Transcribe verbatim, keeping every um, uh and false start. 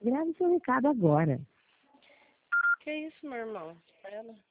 Grave seu recado agora. Que isso, meu irmão? Ela.